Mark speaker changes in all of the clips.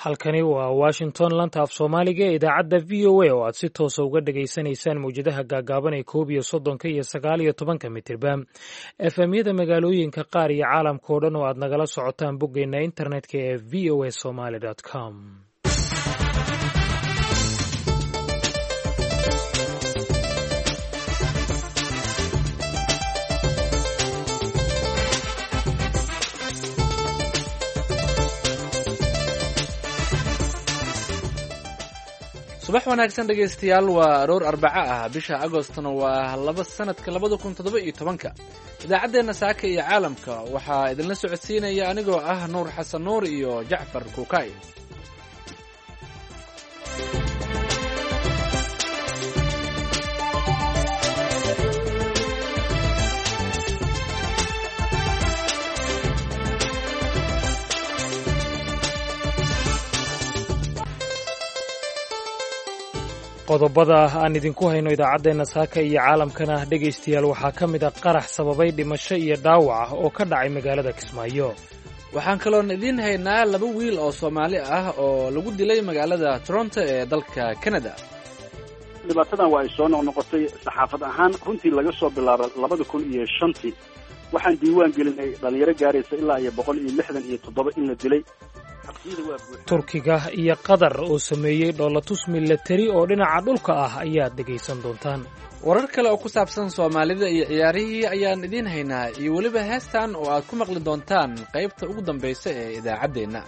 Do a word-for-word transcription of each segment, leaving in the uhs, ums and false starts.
Speaker 1: halkani waa washington lanta af soomaaliga ee idaacadda v o a oo aad si toosa uga dhagaysanaysaan mawjadaha gaagaaban ee koob iyo soddonka iyo sagaal iyo tobanka mitirba efemyada magaalooyinka qaar iyo caalamka oo dhan oo aad nagala socotaan boggeena internetka ee v o a somaly com.
Speaker 2: subax wanaagsan dhegaystayaal waa aroor arbaco ah bisha agostna waa laba sanadka labada kun toddoba iyo tobanka idaacaddeenna saaka iyo caalamka waxaa idinla socodsiinaya anigoo ah nuur xasan nuur iyo jacfar kuukay.
Speaker 1: qodobada aan idinku hayno idaacaddeenna saaka iyo caalamkana dhegaystayaal waxaa ka mid a qarax sababay dhimasho iyo dhaawac ah oo ka dhacay magaalada Kismaayo.
Speaker 2: waxaan kaloon idiin haynaa laba wiil oo Soomaali ah oo lagu dilay magaalada Toronto ee dalka Canada.
Speaker 3: dhibaatadan waa ay soo noqnoqotay saxaafad ahaan runtii laga soo bilaabo labada kun iyo shantii waxaan diiwaan gelinay dhalinyaro gaaraysa ilaa iyo boqol iyo lixdan iyo toddoba in la dilay.
Speaker 1: turkiga iyo qatar oo sameeyey dhoolatus milatari oo dhinaca dhulka ah ayaad dhegaysan doontaan.
Speaker 2: warar kale oo ku saabsan Soomaalida iyo ciyaarihii ayaan idiin haynaa iyo weliba heestan oo aad ku maqli doontaan qaybta ugu dambaysa ee idaacaddeenna.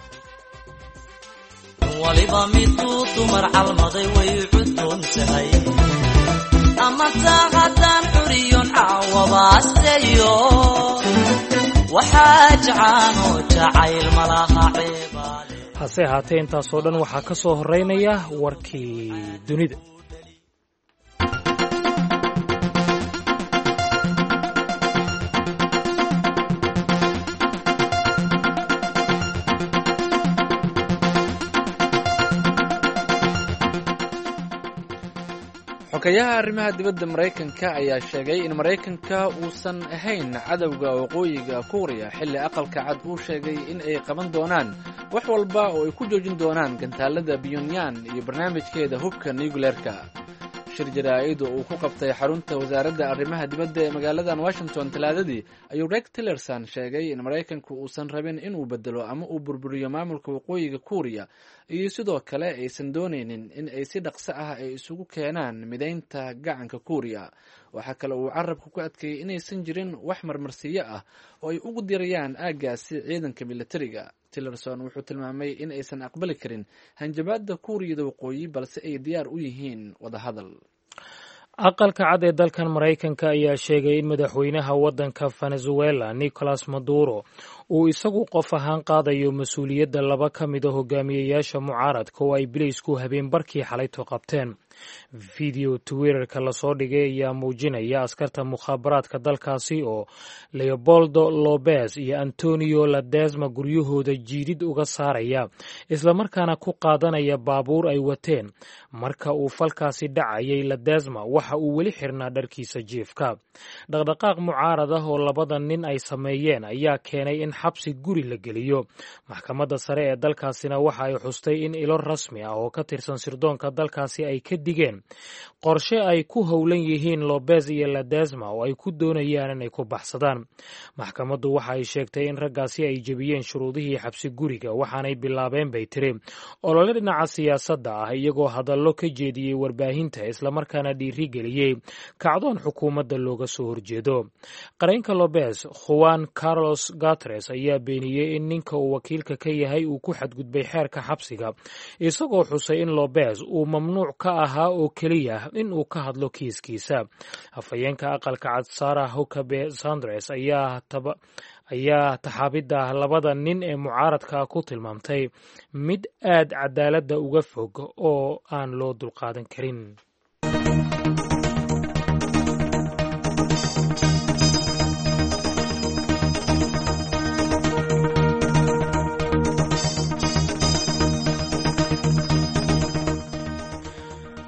Speaker 4: waliba miduu dumar calmaday way cuduntahay ama taaqadan xuriyon caawabaasteyo waxaa jacaano jacayl malaha ceebaale.
Speaker 1: hase ahaatee intaasoo dhan waxaa ka soo horreynaya warkii dunida.
Speaker 2: xogayaha arrimaha dibadda Mareykanka ayaa sheegay in Mareykanka uusan ahayn cadowga waqooyiga Kuuriya xilli aqalka cad uu sheegay in ay qaban doonaan wax walba oo ay ku joojin doonaan gantaalada Pyongyang iyo barnaamijkeeda hubka nuclear-ka. shir jaraa'id uu ku qabtay xarunta wasaaradda arrimaha dibadda ee magaaladan Washington talaadadii ayuu Rex Tillerson sheegay in Mareykanku uusan rabin inuu bedelo ama uu burburiyo maamulka waqooyiga Kuuriya iyo sidoo kale aysan doonaynin in ay si dhaqso ah ay isugu keenaan mideynta gacanka Kuuriya. waxaa kale uu carabka ku adkeeyay inaysan jirin wax marmarsiyo ah oo ay ugu dirayaan aaggaasi ciidanka militariga. Tillerson wuxuu tilmaamay in aysan aqbali karin hanjabaadda Kuuriyada waqooyi balse ay diyaar u yihiin wadahadal.
Speaker 1: aqalka cad ee dalkan Mareykanka ayaa sheegay in madaxweynaha waddanka Venezuela Nicolas Maduro uu isagu qof ahaan qaadayo mas-uuliyadda laba ka mid a hogaamiyayaasha mucaaradka oo ay bilaysku habeenbarkii xalayto qabteen. video Twitterka lasoo dhigay ayaa muujinaya askarta mukhaabaraadka dalkaasi oo Leopoldo Lopez iyo Antonio Ledesma guryahooda jiidid uga saaraya islamarkaana ku qaadanaya baabuur ay wateen. marka uu falkaasi dhacayay Ledesma waxa uu weli xirnaa dharkiisa jiifka. dhaqdhaqaaq mucaarad ah oo labada nin ay sameeyeen ayaa keenay in xabsi guri la geliyo. maxkamadda sare ee dalkaasina waxa ay xustay in ilo rasmi ah oo ka tirsan sirdoonka dalkaasi ay ka digeen qorshe ay ku howlan yihiin Lopez iyo Ledesma oo ay ku doonayaan inay ku baxsadaan. maxkamaddu waxa ay sheegtay in raggaasi ay jebiyeen shuruudihii xabsi guriga waxaanay bilaabeen bay tiri olole dhinaca siyaasadda ah iyagoo hadallo ka jeediyey warbaahinta islamarkaana dhiirigeliyey kacdoon xukuumadda looga soo horjeedo. qareenka Lopez Juan Carlos Gatres ayaa beeniyey in ninka uu wakiilka ka yahay uu ku xadgudbay xeerka xabsiga isagoo xusay in Lopez uu mamnuuc ka ahaa oo keliya in uu ka hadlo kiiskiisa. afhayeenka aqalka cad Sarah Huckabee Sanders ayaa taba ayaa taxaabidda labada nin ee mucaaradka ku tilmaamtay mid aad cadaaladda uga fog oo aan loo dulqaadan karin. halka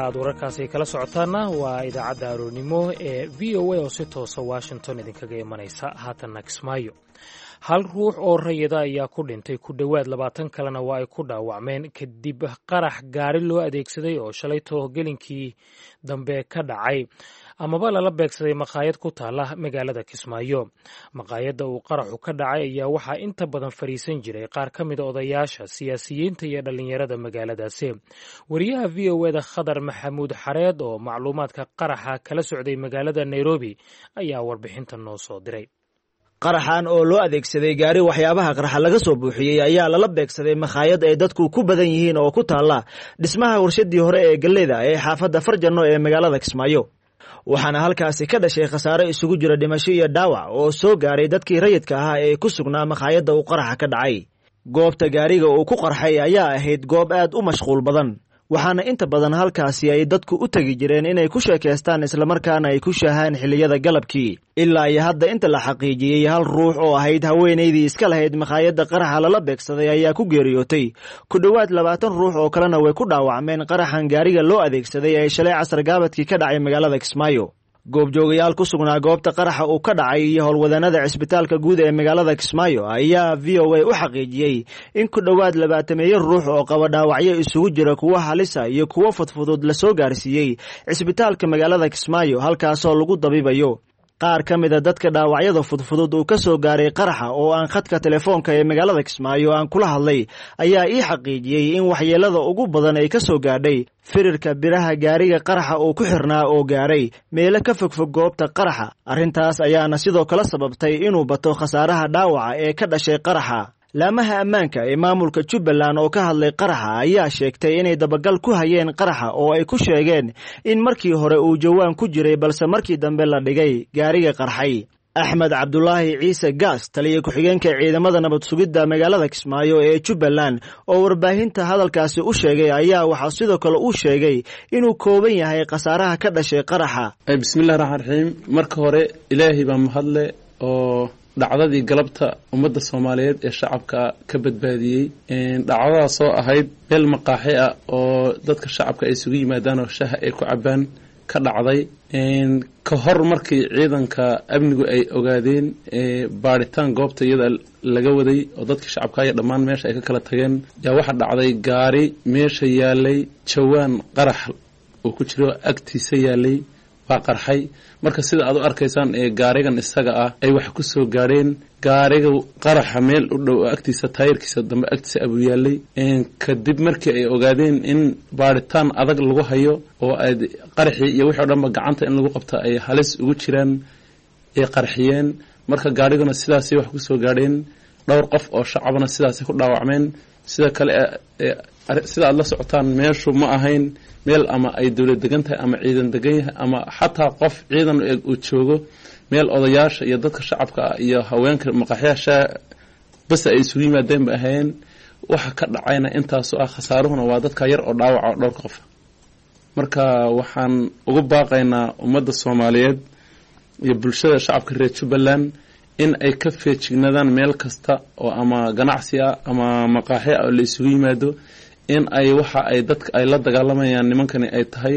Speaker 1: aad wararkaasi kala socotaanna waa idaacadda aroornimo ee v o a oo si toosa washington idinkaga imanaysa haatanna kismaayo hal ruux oo rayida ayaa ku dhintay ku dhowaad labaatan kalena waa ay ku dhaawacmeen kadib qarax gaari loo adeegsaday oo shalay toohgelinkii dambe ka dhacay amaba lala beegsaday maqaayad ku taala magaalada Kismaayo. Maqaayadda uu qaraxu ka dhacay ayaa waxaa inta badan fariisan jiray qaar ka mid a odayaasha, siyaasiyiinta iyo dhalinyarada magaaladaasi. Wariyaha V O A-da Khadar Maxamuud Xareed oo macluumaadka qaraxa kala socday magaalada Nairobi ayaa warbixinta noo soo diray.
Speaker 5: qaraxan oo loo adeegsaday gaari waxyaabaha qaraxa laga soo buuxiyey ayaa lala beegsaday maqaayad ay dadku ku badan yihiin oo ku taala dhismaha warshadii hore ee Galleeda ee xaafadda Farjano ee magaalada Kismaayo. waxaana halkaasi ka dhashay khasaare isugu jira dhimasho iyo dhaawac oo soo gaaray dadkii rayidka ahaa ee ku sugnaa maqaayadda uu qaraxa ka dhacay. goobta gaariga uu ku qarxay ayaa ahayd goob aad u mashquul badan, waxaana inta badan halkaasi ay dadku u tagi jireen inay ku sheekaystaan islamarkaana ay ku shaahaan xilliyada galabkii. ilaa iyo hadda inta la xaqiijiyey hal ruux oo ahayd haweenaydii iska lahayd maqaayadda qaraxa lala beegsaday ayaa ku geeriyootay. ku dhowaad labaatan ruux oo kalena way ku dhaawacmeen qaraxan gaariga loo adeegsaday ee shalay casar gaabadkii ka dhacay magaalada Kismaayo. goobjoogayaal ku sugnaa goobta qaraxa uu ka dhacay iyo howlwadanada cisbitaalka guud ee magaalada Kismaayo ayaa V O A u xaqiijiyey in ku dhowaad labaatameeyo ruux oo qaba dhaawacyo isugu jira kuwa halisa iyo kuwa fudfudud la soo gaarsiiyey cisbitaalka magaalada Kismaayo halkaasoo lagu dabiibayo. qaar ka mid a dadka dhaawacyada fudfudud uu ka soo gaaray qaraxa oo aan khadka telefoonka ee magaalada Kismaayo aan kula hadlay ayaa ii xaqiijiyey in waxyeelada ugu badan ay ka soo gaadhay firirka biraha gaariga qaraxa uu ku xirnaa oo gaaray meelo ka fogfog goobta qaraxa. arrintaas ayaana sidoo kale sababtay inuu bato khasaaraha dhaawaca ee ka dhashay qaraxa. laamaha ammaanka ee maamulka Jubbaland oo ka hadlay qaraxa ayaa sheegtay inay dabagal ku hayeen qaraxa oo ay ku sheegeen in markii hore uu jawaan ku jiray balse markii dambe la dhigay gaariga qarxay. Axmed Cabdulaahi Ciise Gaas, taliye ku-xigeenka ciidamada nabad sugidda magaalada Kismaayo ee Jubbaland oo warbaahinta hadalkaasi u sheegay ayaa waxaa sidoo kale uu sheegay inuu kooban yahay khasaaraha ka dhashay qaraxa.
Speaker 6: bismillaahir rahmaanir rahiim. marka hore ilaahay baa mahadle oo dhacdadii galabta ummadda Soomaaliyeed ee shacabka ka badbaadiyey. dhacdadaas oo ahayd meel maqaaxi ah oo dadka shacabka ay isugu yimaadaan oo shaah ay ku cabaan ka dhacday. ka hor markii ciidanka amnigu ay ogaadeen baaritaan goobta iyada laga waday oo dadka shacabka ay dhammaan meesha ay ka kala tageen, yaa waxa dhacday gaari meesha yaalay jawaan qarax oo ku jiro agtiisa yaalay waa qarxay. marka sida aad u arkaysaan ee gaarigan isaga ah ay wax ku soo gaareen gaariga qaraxa meel u dhow agtiisa taayirkiisa dambe agtiisa abu yaalay. kadib markii ay ogaadeen in baaritaan adag lagu hayo oo ay qaraxii iyo wixii dhanba gacanta in lagu qabta ay halis ugu jiraan ay qarxiyeen. marka gaariguna sidaas wax ku soo gaareen, dhowr qof oo shacabna sidaas ku dhaawacmeen. sida kale sida aad la socotaan meeshu ma ahayn meel ama ay dawlad degan tahay ama ciidan degan yahay ama xataa qof ciidan uu joogo. meel odayaasha iyo dadka shacabka iyo haweenka maqaaxiyaasha bas ay isugu yimaadeen ba ahayn. waxa ka dhacayna intaas oo ah khasaaruhuna waa dadka yar oo dhaawac oo dhowr qof. marka waxaan ugu baaqaynaa ummadda Soomaaliyeed iyo bulshada shacabka reer Jubbaland in ay ka feejignaadaan meel kasta oo ama ganacsi ah ama maqaaxi ah oo la isugu yimaado, in ay waxa ay dadka ay la dagaalamayaan nimankani ay tahay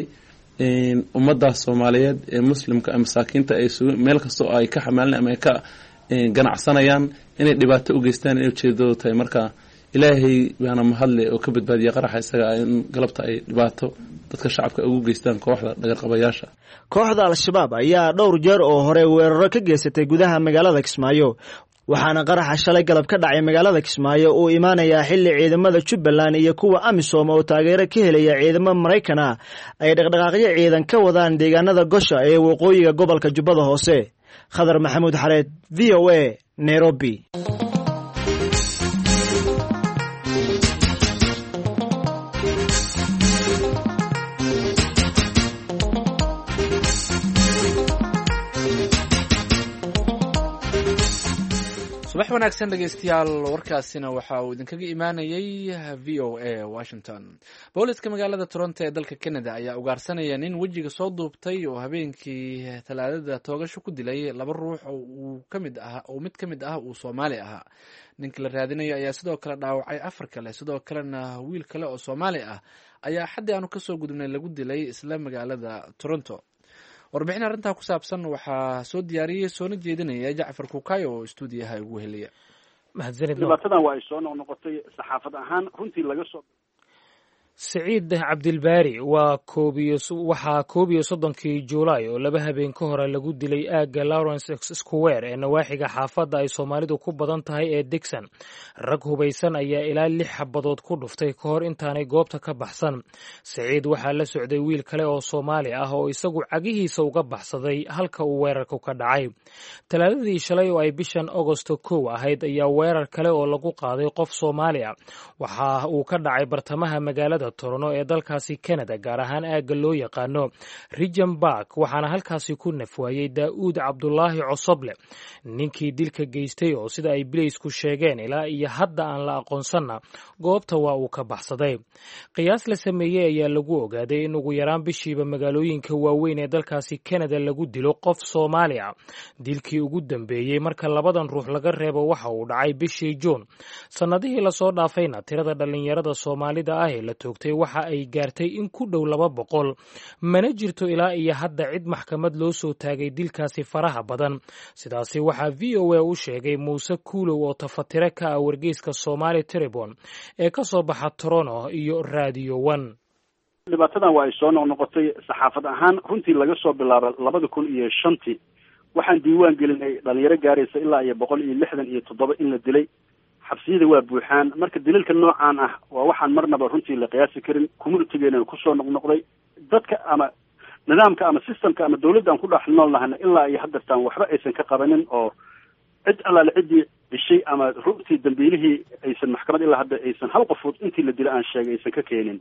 Speaker 6: ummadda Soomaaliyeed ee muslimka ama masaakiinta ay meel kasta oo ay ka xamaalaan ama ay ka ganacsanayaan inay dhibaato u geystaan inay ujeedado tahay. marka ilaahay baana mahadle oo ka badbaadiya qaraxa isaga in galabta ay dhibaato dadka shacabka ugu geystaan kooxda dhagarqabayaasha.
Speaker 5: kooxda al-shabaab ayaa dhowr jeer oo hore weeraro ka geysatay gudaha magaalada Kismaayo, waxaana qaraxa shalay galab ka dhacay magaalada Kismaayo uu imaanayaa xilli ciidamada Jubbaland iyo kuwa AMISOM oo taageero ka helaya ciidamada Mareykanka ay dhaqdhaqaaqyo ciidan ka wadaan deegaanada Gosha ee waqooyiga gobolka Jubbada Hoose. Khadar Maxamuud Xareed, V O A, Nairobi.
Speaker 2: subax wanaagsan dhegeystayaal, warkaasina waxa uu idinkaga imaanayay v o a Washington. booliska magaalada Toronto ee dalka Canada ayaa ugaarsanaya nin wejiga soo duubtay oo habeenkii talaadada toogasho ku dilay laba ruux oo uu kamid ah oo mid kamid ah uu Soomaali ahaa. ninka la raadinayo ayaa sidoo kale dhaawacay afar kale, sidoo kalena wiil kale oo Soomaali ah ayaa xaddi aanu kasoo gudubnay lagu dilay isla magaalada Toronto. warbixin arrintaa ku saabsan waxaa soo diyaariyey soona jeedinaya Jacfar Kukayo oo stuudiyaha ugu heliya.
Speaker 3: dhibaatadan waa ay soo noqnoqotay saxaafad ahaan runtii laga soo
Speaker 1: Saciid Cabdilbaari waa koobiyo waxaa koob iyo soddonkii Juulaay oo laba habeen ka hore lagu dilay aagga Lawrence Square ee nawaaxiga xaafadda ay Soomaalidu ku badan tahay ee Dixon. Rag hubaysan ayaa ilaa lix xabadood ku dhuftay ka hor intaanay goobta ka baxsan. Saciid waxaa la socday wiil kale oo Soomaali ah oo isagu cagihiisa uga baxsaday halka uu weerarku ka dhacay. Talaadadii shalay oo ay bishan Agosto kow ahayd ayaa weerar kale oo lagu qaaday qof Soomaali ah waxa uu ka dhacay bartamaha magaalada Toronto ee dalkaasi Canada, gaar ahaan aagga loo yaqaano Regent Park, waxaana halkaasi ku nafwaayey Daa'uud Cabdulaahi Cosoble. ninkii dilka geystay oo sida ay bileysku sheegeen ilaa iyo hadda aan la aqoonsanna goobta waa uu ka baxsaday. qiyaas la sameeyey ayaa lagu ogaaday in ugu yaraan bishiiba magaalooyinka waaweyn ee dalkaasi Canada lagu dilo qof Soomaali ah. dilkii ugu dambeeyey marka labadan ruux laga reebo waxa uu dhacay bishii Juun. Sannadihii lasoo dhaafayna tirada dhalinyarada Soomaalida ah ee la toogtay waxa ay gaartay in ku dhow laba boqol. mana jirto ilaa iyo hadda cid maxkamad loo soo taagay dilkaasi faraha badan. sidaasi waxaa v o a u sheegay Muuse Kuulow oo tafatire ka ah wargeyska Somali Tribune ee ka soo baxa Toronto iyo Radio One.
Speaker 3: dhibaatadan waa ay soo noqnoqotay saxaafad ahaan runtii laga soo bilaabo labada kun iyo shantii. waxaan diiwaan gelinay dhalinyaro gaaraysa ilaa iyo boqol iyo lixdan iyo toddoba in la dilay. xabsiyada waa buuxaan. marka daliilka noocaan ah waa waxaan marnaba runtii la qiyaasi karin. communitygeena kusoo noqnoqday dadka ama nidaamka ama systemka ama dawladda aan ku dhex nool nahana ilaa iyo haddartaan waxba aysan ka qabanin oo cid allaale ciddii dishay ama runtii dambiilihii aysan maxkamad ilaa hadda aysan hal qofood intii la dila aan sheegay aysan ka keenin.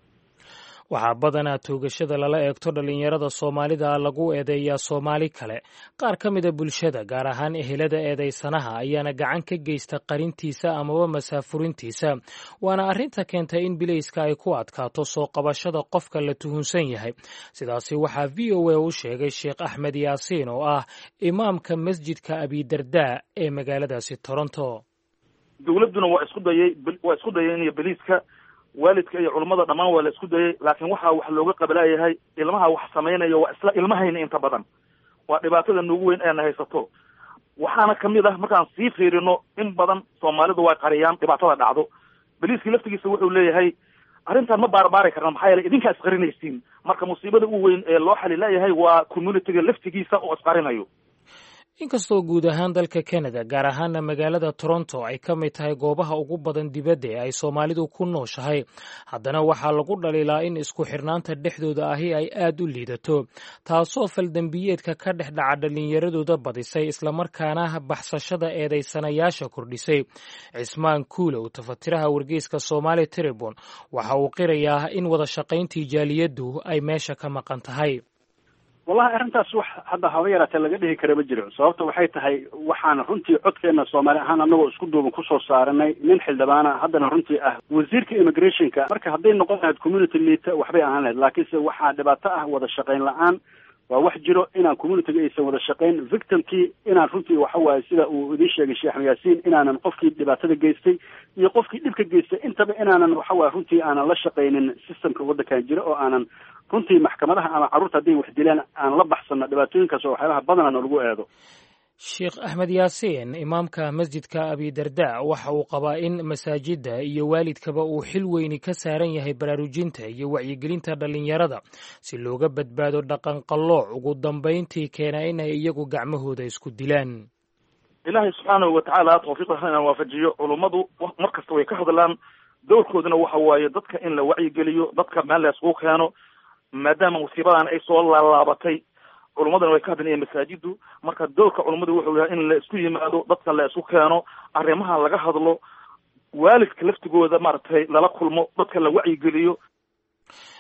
Speaker 1: waxaa badanaa toogashada lala eegto dhalinyarada Soomaalida lagu eedeeyaa Soomaali kale. qaar ka mida bulshada, gaar ahaan ehelada eedeysanaha, ayaana gacan ka geysta qarintiisa amaba masaafurintiisa. waana arrinta keentay in bileyska ay ku adkaato soo qabashada qofka la tuhunsan yahay. sidaasi waxaa v o a u sheegay Sheekh Axmed Yaasiin oo ah imaamka masjidka Abidardaa ee magaaladaasi Toronto.
Speaker 7: dawladduna waa isku dayay waa isku dayeen iyo biliiska waalidka iyo culimada dhammaan waa la isku dayay, laakiin waxaa wax looga qabalaayahay ilmaha wax samaynayo waa isla ilmahayna inta badan. waa dhibaatada noogu weyn eena haysato. waxaana kamid ah markaan sii fiirino in badan Soomaalidu way qariyaan dhibaatada dhacdo. biliiskii laftigiisa wuxuu leeyahay arrintan ma baarbaari karna maxaa yeelay idinkaa isqarinaysiin. marka musiibada ugu weyn ee loo xali leeyahay waa communityga laftigiisa oo isqarinayo.
Speaker 1: inkastoo guud ahaan dalka Canada, gaar ahaana magaalada Toronto, ay ka mid tahay goobaha ugu badan dibadda ee ay Soomaalidu ku nooshahay, haddana waxaa lagu dhaliilaa in isku xirnaanta dhexdooda ahi ay aad u liidato, taasoo faldambiyeedka ka dhex dhaca dhalinyaradooda badisay islamarkaana baxsashada eedeysanayaasha kordhisay. Cismaan Kuulow, tafatiraha wargeyska Somali Tribune, waxa uu qirayaa in wada shaqayntii jaaliyaddu ay meesha ka maqan tahay.
Speaker 3: wallahi arrintaas wax hadda haba yaraatee laga dhihi kara ma jiro. sababta waxay tahay waxaan runtii codkeena Soomaali ahaan anagoo isku duuban kusoo saaranay nin xildhibaana haddana runtii ah wasiirka immigrationka. marka hadday noqon lahayd community liita waxbay ahaan lahayd, laakiinse waxaa dhibaato ah wada shaqayn la-aan. waa wax jiro inaan communityga aysan wada shaqayn. victimkii inaan runtii waxa waaye sida uu idiin sheegay Sheekh Axmed Yaasiin inaanan qofkii dhibaatada geystay iyo qofkii dhibka geystay intaba inaanan waxa waaye runtii aanan la shaqaynin systemka waddankan jira oo aanan runtii maxkamadaha ama carruurta hadday wax dilaan aan la baxsano dhibaatooyinkaas oo waxyaabaha badanaa lagu eedo.
Speaker 1: Sheekh Axmed Yaasiin, imaamka masjidka Abidardaa, waxa uu qabaa in masaajidda iyo waalidkaba uu xil weyni ka saaran yahay baraarujinta iyo wacyigelinta dhalinyarada si looga badbaado dhaqan qallooc ugu dambayntii keena inay iyagu gacmahooda isku dilaan.
Speaker 7: ilaahay subxaanahu watacaala tawfiiq inaan waafajiyo. culummadu mar kasta way ka hadlaan. dowrkooduna waxa waaye dadka in la wacyigeliyo, dadka meel la isugu keeno, maadaama musiibadan ay soo laalaabatay. culumadana way ka hadlayeen masaajidu. marka dowrka culummadu wuxuu yahay in la isku yimaado, dadka la isku keeno, arrimaha laga hadlo, waalidka laftigooda maaragtay lala kulmo, dadka la wacyigeliyo.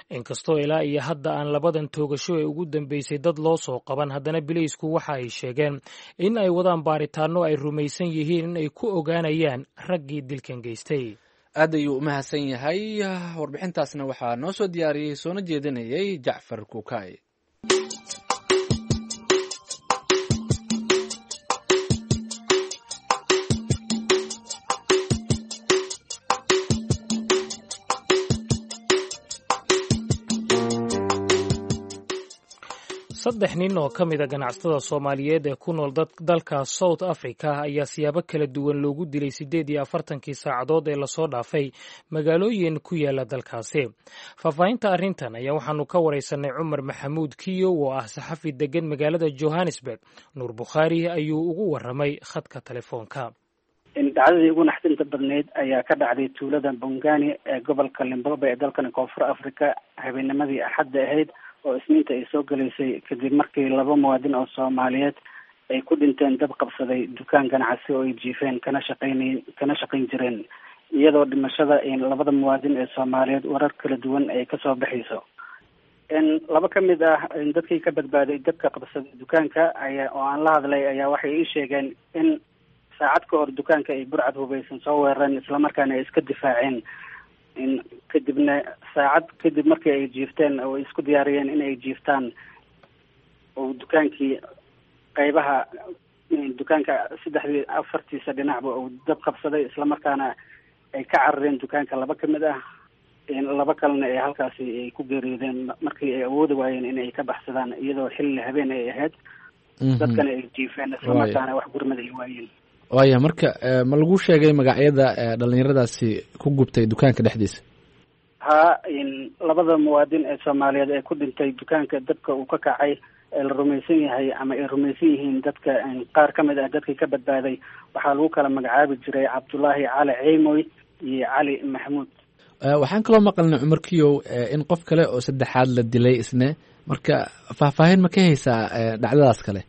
Speaker 1: inkastoo ilaa iyo hadda aan labadan toogasho ee ugu dambeysay dad loo soo qaban, haddana bileysku waxa ay sheegeen in ay wadaan baaritaano ay rumaysan yihiin in ay ku ogaanayaan raggii dilkan geystay.
Speaker 2: aad ayuu u mahadsan yahay. warbixintaasna waxaa noo soo diyaariyey soona jeedinayay jacfar kuukay.
Speaker 1: saddex nin oo ka mid a ganacsatada Soomaaliyeed ee ku nool dalka South Africa ayaa siyaabo kala duwan loogu dilay siddeed iyo afartankii saacadood ee lasoo dhaafay magaalooyin ku yaala dalkaasi. Faahfaahinta arrintan ayaa waxaanu ka wareysanay Cumar Maxamuud Kiyo oo ah saxafi degan magaalada Johannesburg. Nuur Bukhaari ayuu ugu waramay khadka telefoonka.
Speaker 3: dhacdadii ugu naxdinta badneyd ayaa ka dhacday tuulada Bongani ee gobolka Limpopo ee dalkan Koonfur Afrika habeennimadii Axadda ahayd oo isniinta ay soo galaysay kadib markii laba muwaadin oo Soomaaliyeed ay ku dhinteen dab qabsaday dukaan ganacsi oo ay jiifeen kana shaqeynay kana shaqeyn jireen, iyadoo dhimashada in labada muwaadin ee Soomaaliyeed warar kala duwan ay kasoo baxayso. in laba ka mid ah dadkii ka badbaaday dabka qabsaday dukaanka ayaa oo aan la hadlay ayaa waxay ii sheegeen in saacad ka hor dukaanka ay burcad hubaysan soo weerareen islamarkaana ay iska difaaceen. in kadibna saacad kadib markii ay jiifteen oo isku diyaariyeen in ay jiiftaan oo dukaankii qaybaha dukaanka saddexdii afartiisa dhinacba oo dab qabsaday islamarkaana ay ka carareen dukaanka laba ka mid ah laba kalena ee halkaasi ay ku geeriyoodeen markii ay awoodi waayeen in ay ka baxsadaan iyadoo xilli habeen ay ahayd dadkana ay jiifeen islamarkaana wax gurmad ay waayeen.
Speaker 2: waaya marka ma lagu sheegay magacyada dhalinyaradaasi ku gubtay dukaanka dhexdiisa?
Speaker 3: ha in labada muwaadin ee Soomaaliyeed ee ku dhintay dukaanka dabka uu ka kacay ee la rumaysan yahay ama ay rumaysan yihiin dadka qaar ka mid ah dadkii ka badbaaday waxaa lagu kala magacaabi jiray Cabdullaahi Cali Ceymoy iyo Cali Maxamuud.
Speaker 2: waxaan kaloo maqalnay Cumar Kiyow in qof kale oo saddexaad la dilay isna, marka faahfaahin ma ka haysaa dhacdadaas kale?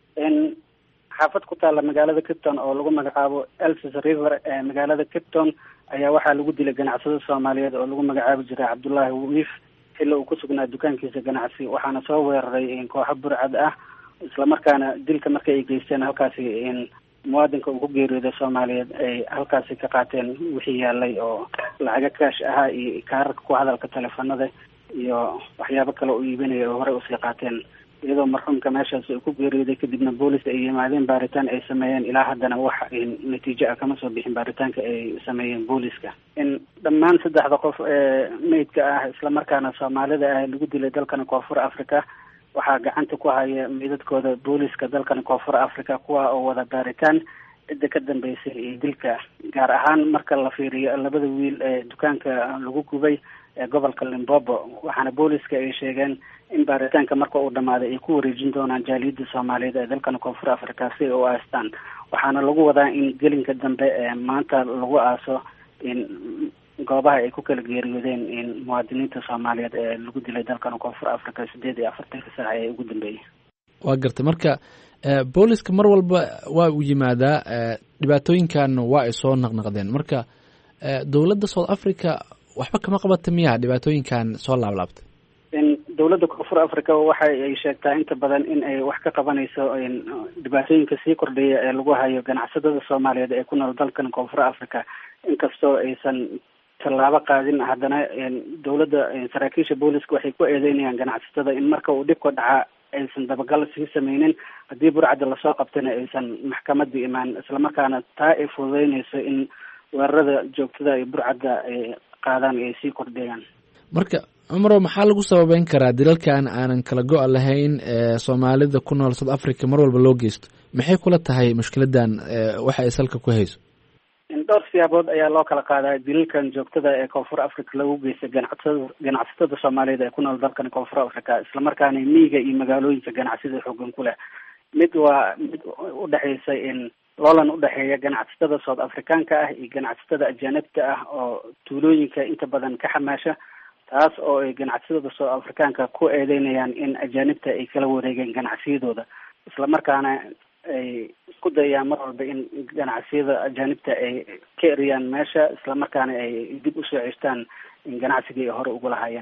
Speaker 3: xaafad ku taala magaalada Cape Town oo lagu magacaabo Elsis River ee magaalada Cape Town ayaa waxaa lagu dilay ganacsade Soomaaliyeed oo lagu magacaabi jiray Cabdullaahi Wiif xilli uu ku sugnaa dukaankiisa ganacsi, waxaana soo weeraray kooxo burcad ah islamarkaana dilka markay ay geysteen halkaasi in muwaadinka uu ku geeriyooday Soomaaliyeed ay halkaasi ka qaateen wixii yaalay oo lacaga kaash ahaa iyo kaararka ku hadalka telefoonada iyo waxyaabo kale oo iibinaya oo hore usii qaateen, iyadoo marxuumka meeshaas uu ku geeriyooday kadibna boolis ay yimaadeen baaritaan ay sameeyeen. ilaa haddana wax natiijo ah kama soo bixin baaritaanka ay sameeyeen booliska. in dhammaan saddexda qof ee meydka ah islamarkaana Soomaalida ah lagu dilay dalkan Koonfur Afrika waxaa gacanta ku haya meydadkooda booliska dalkan Koonfur Afrika kuwa oo wada baaritaan cidda ka dambeysay ee dilka, gaar ahaan marka la fiiriyo labada wiil ee dukaanka lagu gubay ee gobolka Limpopo. waxaana booliska ay sheegeen in baaritaanka marka uu dhamaaday ay ku wareejin doonaan jaaliyadda Soomaaliyeed ee dalkan Koonfur Afrika si ay u aastaan, waxaana lagu wadaa in gelinka dambe ee maanta lagu aaso in goobaha ay ku kala geeriyoodeen in muwaadiniinta Soomaaliyeed ee lagu dilay dalkan Koonfur Afrika sideed iyo afartanka saac ee ugu dambeeyay.
Speaker 2: waa gartay marka booliska mar walba waa u yimaadaa, dhibaatooyinkan waa ay soo naqnaqdeen, marka dowladda South Africa waxba kama qabata miyaa dhibaatooyinkan soo laablaabtay?
Speaker 3: in dowladda Koonfur Afrika waxa ay sheegtaa inta badan in ay wax ka qabanayso in dhibaatooyinka sii kordhaya ee lagu hayo ganacsatada Soomaaliyeed ee ku nool dalkan Koonfur Afrika, inkastoo aysan tallaabo qaadin haddana dowladda saraakiisha booliska waxay ku eedeynayaan ganacsatada in marka uu dhibka dhaca aysan dabagal sii sameynin, haddii burcadda lasoo qabtana aysan maxkamadda imaan, islamarkaana taa ay fududeynayso in weerarada joogtada ay burcadda ay qaadaan ay sii kordhayaan.
Speaker 2: marka Cumaro, maxaa lagu sababeyn karaa dilalkan aanan kala go' lahayn ee Soomaalida ku nool South Africa mar walba loo geysto? maxay kula tahay mushkiladan waxa ay salka ku hayso?
Speaker 3: in dhowr siyaabood ayaa loo kala qaadaa dilalkan joogtada ee Koonfur Afrika lagu geystay ganacsatada ganacsatada Soomaaliyeed ee ku nool dalkan Koonfur Afrika, islamarkaana miyiga iyo magaalooyinka ganacsida xoogan ku leh. mid waa mid u dhaxaysa in loolan u dhaxeeya ganacsatada South Afrikaanka ah iyo ganacsatada ajaanibka ah oo tuulooyinka inta badan ka xamaasha, taas oo ay ganacsatada South Afrikaanka ku eedeynayaan in ajaanibta ay kala wareegeen ganacsiyadooda, islamarkaana ay isku dayayaan mar walba in ganacsiyada ajaanibta ay ka eriyaan meesha, islamarkaana ay dib usoo ceshtaan in ganacsigii hore ugu lahaayeen.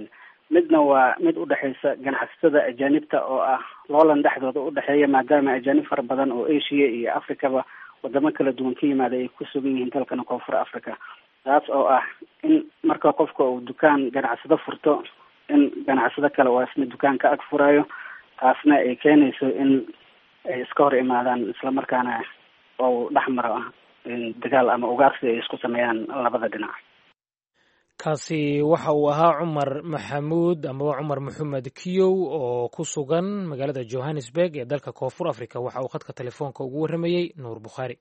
Speaker 3: midna waa mid udhexaysa ganacsatada ajaanibta oo ah loolan dhexdooda udhexeeya maadaama ajaanib fara badan oo asia iyo africaba wadamo kala duwan ka yimaada ay ku sugan yihiin dalkana koonfur africa. taas oo ah in marka qofka uu dukaan ganacsado furto in ganacsado kale oo isna dukaanka ag furayo, taasna ay keenayso in ay iska hor imaadaan islamarkaana oo dhexmaro ah dagaal ama ugaarsi ay isku sameeyaan labada dhinac.
Speaker 1: kaasi waxa uu ahaa cumar maxamuud ama cumar maxamed kiyow oo ku sugan magaalada Johannesburg ee dalka koonfur Afrika. waxa uu khadka telefoonka ugu waramayay Nuur Bukhaari.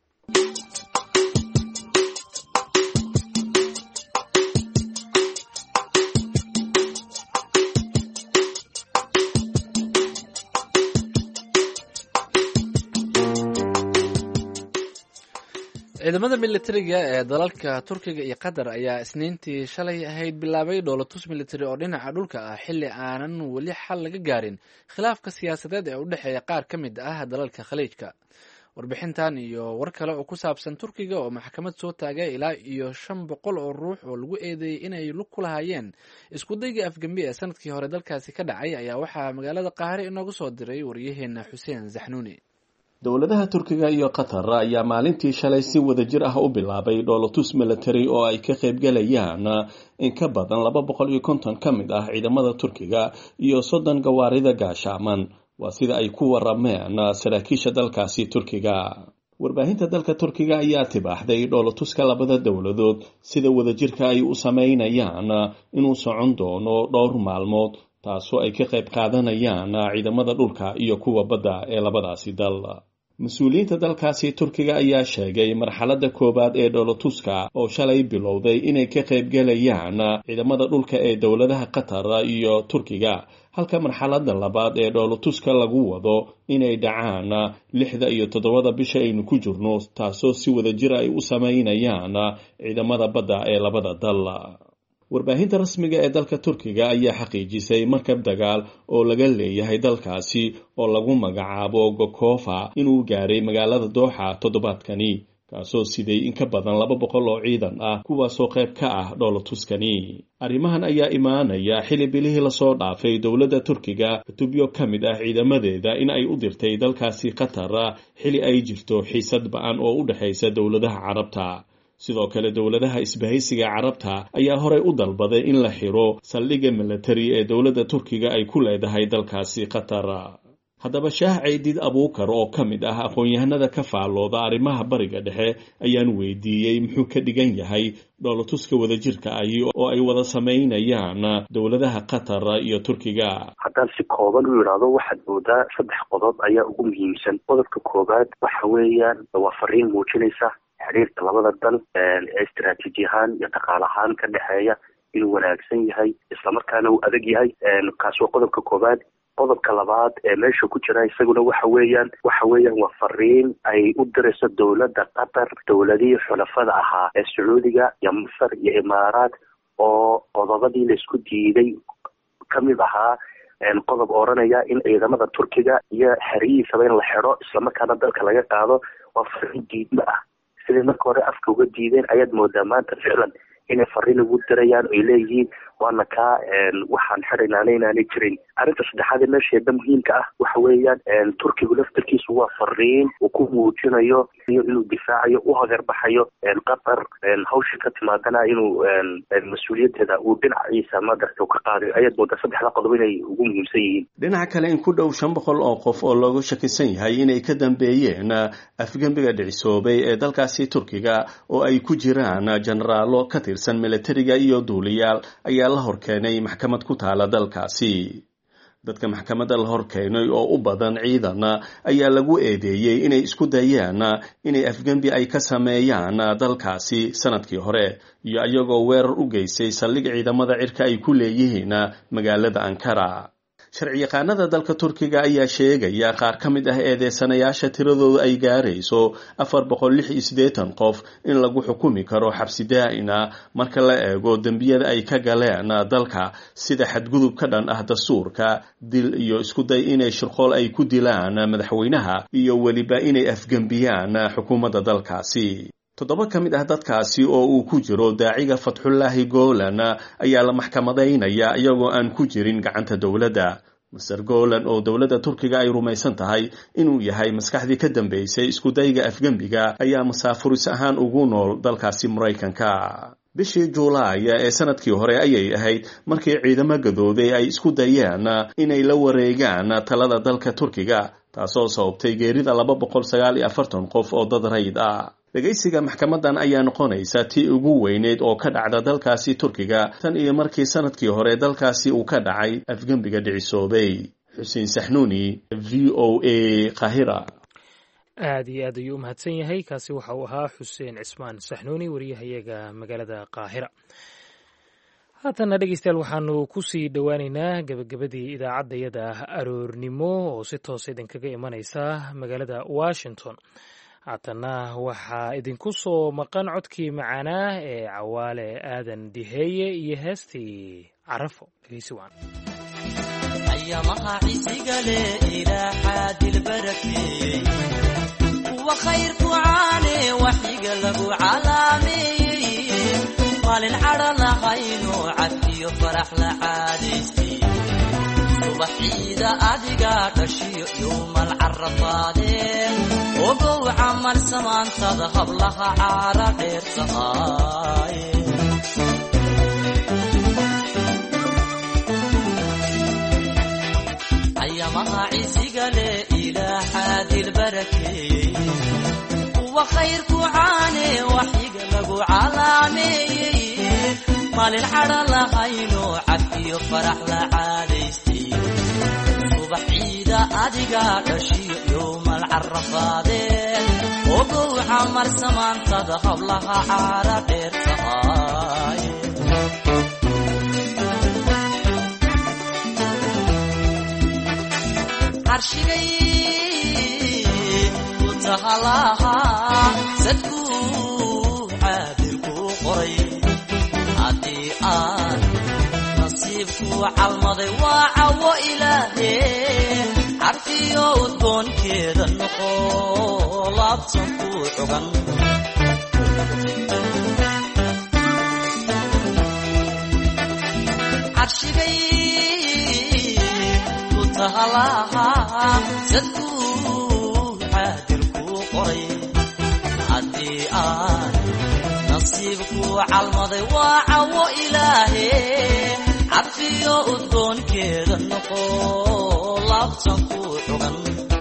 Speaker 2: ciidamada militariga ee dalalka Turkiga iyo Qatar ayaa isniintii shalay ahayd bilaabay dhoolatus militari oo dhinaca dhulka ah xilli aanan weli xal laga gaarin khilaafka siyaasadeed ee u dhexeeya qaar ka mid ah dalalka Khaliijka. Warbixintan iyo war kale oo ku saabsan Turkiga oo maxkamad soo taagay ilaa iyo shan boqol oo ruux oo lagu eedeeyay inay lug ku lahaayeen isku dayga afgembi ee sanadkii hore dalkaasi ka dhacay ayaa waxaa magaalada Qaahire inoogu soo diray wariyaheena Xuseen Zaxnuuni.
Speaker 8: dowladaha Turkiga iyo Qatar ayaa maalintii shalay si wadajir ah u bilaabay dhoolatus military oo ay ka qaybgalayaan in ka badan laba boqol iyo konton ka mid ah ciidamada Turkiga iyo soddon gawaarida gaashaaman. waa sida ay ku warameen saraakiisha dalkaasi Turkiga. warbaahinta dalka Turkiga ayaa tibaaxday dhoolatuska labada dowladood sida wadajirka ay u sameynayaan inuu socon doono dhowr maalmood, taasoo ay ka qayb qaadanayaan ciidamada dhulka iyo kuwa badda ee labadaasi dal. mas-uuliyiinta dalkaasi Turkiga ayaa sheegay marxaladda koowaad ee dhoolatuska oo shalay bilowday inay ka qaybgalayaan ciidamada dhulka ee dowladaha Qatar iyo Turkiga, halka marxaladda labaad ee dhoolatuska lagu wado inay dhacaan lixda iyo toddobada bisha aynu ku jirno, taasoo si wadajir ay u sameynayaan ciidamada badda ee labada dal. warbaahinta rasmiga ee dalka Turkiga ayaa xaqiijisay markab dagaal oo laga leeyahay dalkaasi oo lagu magacaabo Gokofa inuu gaaray magaalada Dooxa toddobaadkani, kaasoo siday in ka badan laba boqol oo ciidan ah kuwaasoo qayb ka ah dhoolatuskani. arrimahan ayaa imaanaya xilli bilihii lasoo dhaafay dowladda Turkiga xubyo ka mid ah ciidamadeeda in ay u dirtay dalkaasi Qatar xilli ay jirto xiisad ba'an oo u dhaxaysa dowladaha Carabta. sidoo kale dowladaha isbahaysiga Carabta ayaa horey u dalbaday in la xiro saldhigga military ee dowladda Turkiga ay ku leedahay dalkaasi Qatar. haddaba Shaah Ciidid Abuukar oo ka mid ah aqoon-yahanada ka faallooda arrimaha bariga dhexe ayaan weydiiyey muxuu ka dhigan yahay dhoolatuska wadajirka ahi oo ay wada sameynayaan dowladaha Qatar iyo Turkiga.
Speaker 9: haddaan si kooban u yidhaahdo waxaad moodaa saddex qodob ayaa ugu muhiimsan. qodobka koowaad waxa weeyaan waa fariin muujinaysa xiriirka labada dal ee istiraatiiji ahaan iyo dhaqaale ahaan ka dhexeeya inuu wanaagsan yahay islamarkaana uu adag yahay. kaas waa qodobka koowaad. qodobka labaad ee meesha ku jira isaguna waxa weeyaan waxa weeyaan waa fariin ay u dirayso dowladda Qatar dowladihii xulafada ahaa ee Sacuudiga iyo Masar iyo Imaaraad oo qodobadii la isku diiday ka mid ahaa qodob oranaya in ciidamada Turkiga iyo xiriirkiisa in la xiro islamarkaana dalka laga qaado. waa fariin diidmo ah sidii marka hore afka uga diideen ayaad moodaa maanta ficlan inay fariin ugu dirayaan ay leeyihiin waana kaa waxaan xirinaana inaanay jirin. arrinta saddexaad ee meesheeda muhiimka ah waxa weeyaan Turkigu laftarkiisu waa fariin uu ku muujinayo inuu difaacayo u hagarbaxayo Qatar hawsha ka timaadana inuu mas-uuliyadeeda uu dhinaciisa madarta ka qaadayo. ayaad moodaa saddexda qodob inay ugu muhiimsan yihiin.
Speaker 8: dhinaca kale in ku dhow shan boqol oo qof oo looga shakisan yahay inay ka dambeeyeen afgembiga dhicisoobay ee dalkaasi Turkiga oo ay ku jiraan jeneraalo ka tirsan militariga iyo duuliyaal ayaa la horkeenay maxkamad ku taala dalkaasi. dadka maxkamadda la horkeenay oo u badan ciidan ayaa lagu eedeeyey inay isku dayeen inay afgembi ay ka sameeyaan dalkaasi sanadkii hore iyo ayagoo weerar u geystay saldhig ciidamada cirka ay ku leeyihiin magaalada Ankara. sharciyaqaanada dalka Turkiga ayaa sheegaya qaar ka mid ah eedeysanayaasha tiradooda ay gaarayso afar boqol lix iyo siddeetan qof in lagu xukumi karo xabsi daa'ina marka la eego dembiyada ay ka galeen dalka sida xadgudub ka dhan ah dastuurka, dil iyo isku day inay shirqool ay ku dilaan madaxweynaha iyo weliba inay afgembiyaan xukuumadda dalkaasi. toddoba ka mid ah dadkaasi oo uu ku jiro daaciga Fatxullaahi Goolan ayaa la maxkamadaynaya iyagoo aan ku jirin gacanta dowladda. Mister Goolan oo dowladda Turkiga ay rumaysan tahay inuu yahay maskaxdii ka dambeysay isku dayga afgembiga ayaa musaafuris ahaan ugu nool dalkaasi Mareykanka. bishii Juulaay ee sanadkii hore ayay ahayd markii ciidamo gadooday ay isku dayeen inay la wareegaan talada dalka Turkiga, taasoo sababtay geerida laba boqol sagaal iyo afartan qof oo dad rayid ah. dhageysiga maxkamadan ayaa noqonaysa tii ugu weyneed oo ka dhacda dalkaasi Turkiga tan iyo markii sanadkii hore dalkaasi uu ka dhacay afgembiga dhicisoobay. Xuseen Saxnuuni, V O A, Qaahira.
Speaker 1: aad iyo aad ayuu u mahadsan yahay. kaasi waxa uu ahaa xuseen cismaan saxnuuni, wariyahayaga magaalada qaahira. haatana dhegeystayaal waxaanu kusii dhowaaneynaa gebagabadii idaacaddayada aroornimo oo si toos idinkaga imanaysa magaalada Washington. haatana waxaa idinku soo maqan codkii macaanaa ee Cawaale Aadan Diheeye iyo heestii Carafo. dhegeysi waan
Speaker 4: ayamaha cisigale ilaa xaadil barakey وخير كعاني وحيق لقو علامي مالين عرنا غينو عدي فرح لعاديستي صبح عيدا أدقا تشيء يوم العرفادين وقو عمل سمان تذهب لها عارة غير صهاي أيامها عيسي قال إلى حادي البركي وخير كعاني وحيق لقو علامي مال الحرى لغينو عبدي فرح لعاديستي صبح عيدا أدقا تشيء يوم العرفادين وقو عمر سمان تذهب لها عارة غير صهاي عرشي وتهلاها سدكو عادلكو قري عدي آن نصيبكو عالمضي وعو إلهي عرفي يوتكون كذا النقول أبتنكو عغن عرشي وتهلاها سدكو عادلكو قري عدي آن نصيبكو عالمضي وعو إلهي عرفي يوتكون كذا النقول أبتنكو عغن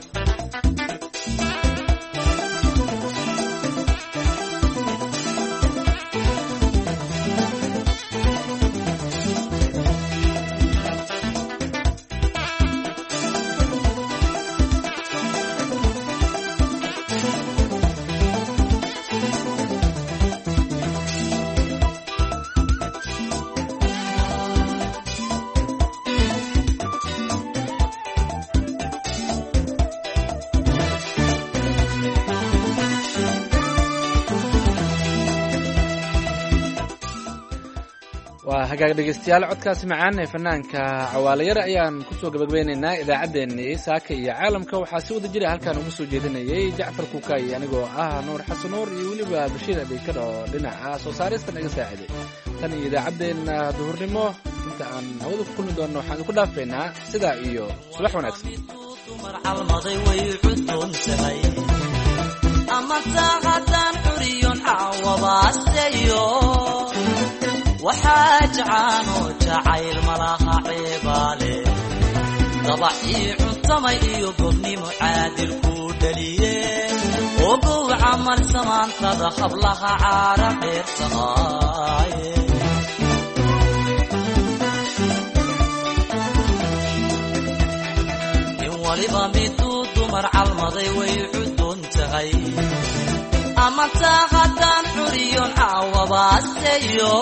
Speaker 2: hagaag dhegeystayaal codkaasi macaan ee fanaanka Cawaale Yare ayaan ku soo gabagabeynaynaa idaacaddeenii saaka iyo caalamka. waxaa si wada jira halkaan ugu soo jeedinayay Jacfar Kuukay anigoo ah Nuur Xasan Nuur iyo weliba Bashiir Abeykar oo dhinaca soo saarista naga saaciday. tan iyo idaacaddeenna duhurnimo inta aan hawada ku kulmi doonno waxaan ku dhaafeynaa sidaa iyo subax wanaagsan.
Speaker 4: وحاج عانو جعيل ملاها عيبالي ضبعي عطمي يقبني معادل كودليه وقو عمل سمان تضخب لها عارة غير صهاي يوالي باميتو دمر عالمضي ويعدون تغي أما تاغدان حريون عواباسيو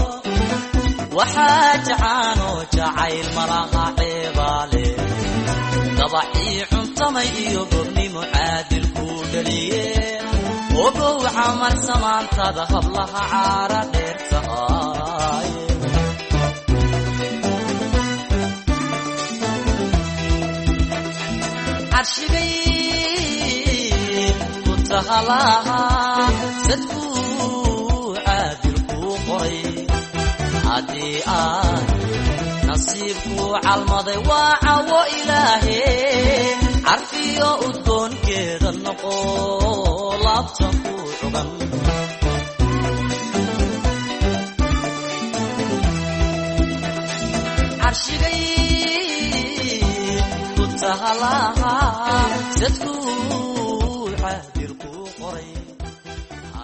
Speaker 4: وحاج عانو جعيل مراها عيبالي ضبعي عمطمي يقبني معادل كودليه وقو عمل سمان تذهب لها عارة غير صهاي عرشي وتهلاها سدكو haddii aan nasiibku calmaday waa cawo ilaahe carfiyo udgoonkeeda noqo laabta ku cugan carshigay ku tahalaha sadku